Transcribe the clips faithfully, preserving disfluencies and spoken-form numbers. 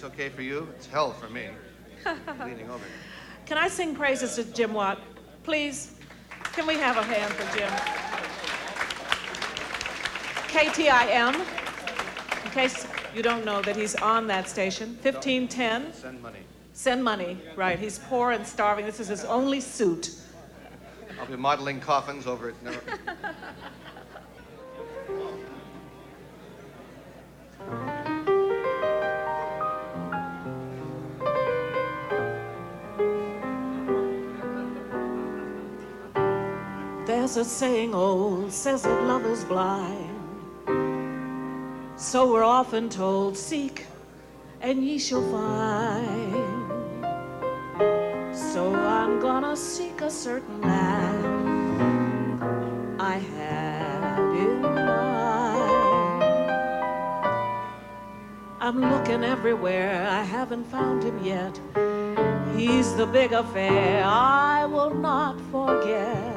it's okay for you, it's hell for me. Leaning over. Can I sing praises to Jim Watt? Please, can we have a hand for Jim? K T I M, in case you don't know that he's on that station, fifteen ten. Send money. Send money, right. He's poor and starving. This is his only suit. I'll be modeling coffins over it. Never. There's a saying old, says that love is blind. So we're often told, seek and ye shall find. So I'm gonna seek a certain land I had in mind. I'm looking everywhere, I haven't found him yet. He's the big affair I will not forget.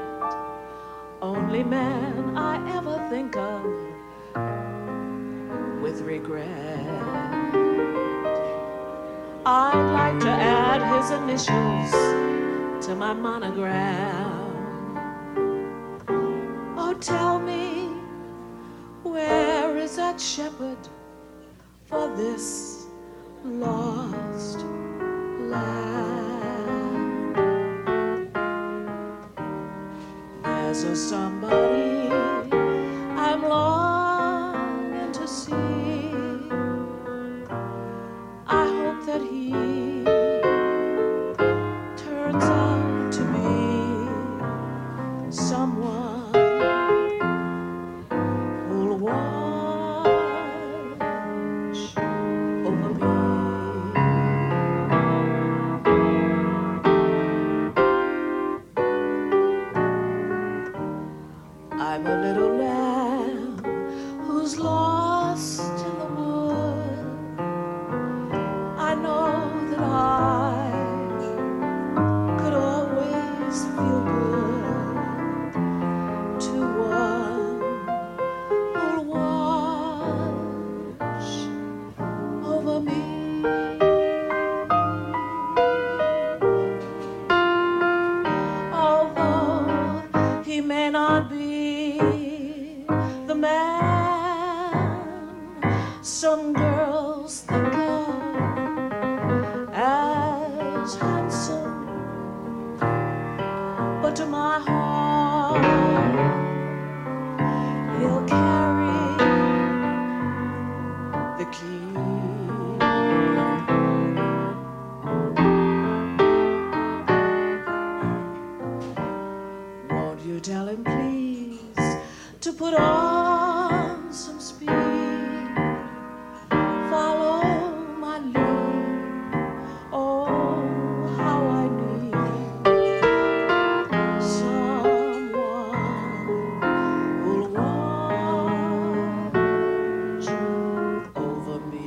Only man I ever think of with regret. I'd like to add his initials to my monogram. Oh, tell me, where is that shepherd for this lost land? There's a somebody I'm longing to see. I hope that he turns out to be someone who'll watch over me. I'm a little lamb who's lost in the wood. I know that I could always feel good to one who'll watch over me. Although he may not be the man some girls think of as handsome, but to my heart he'll carry the key. Won't you tell him please to put on some speed? Follow my lead. Oh, how I need someone who'll watch over me.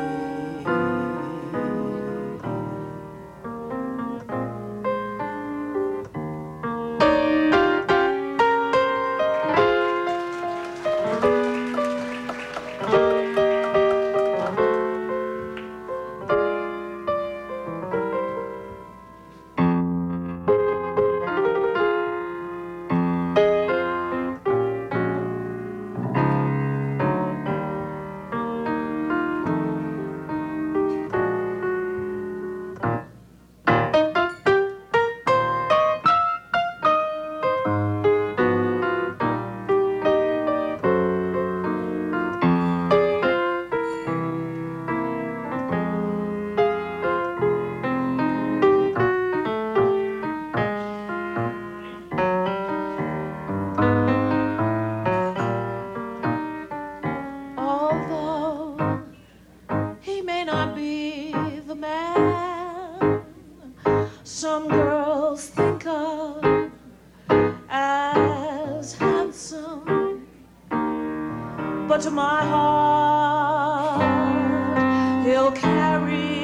Some girls think of as handsome, but to my heart he'll carry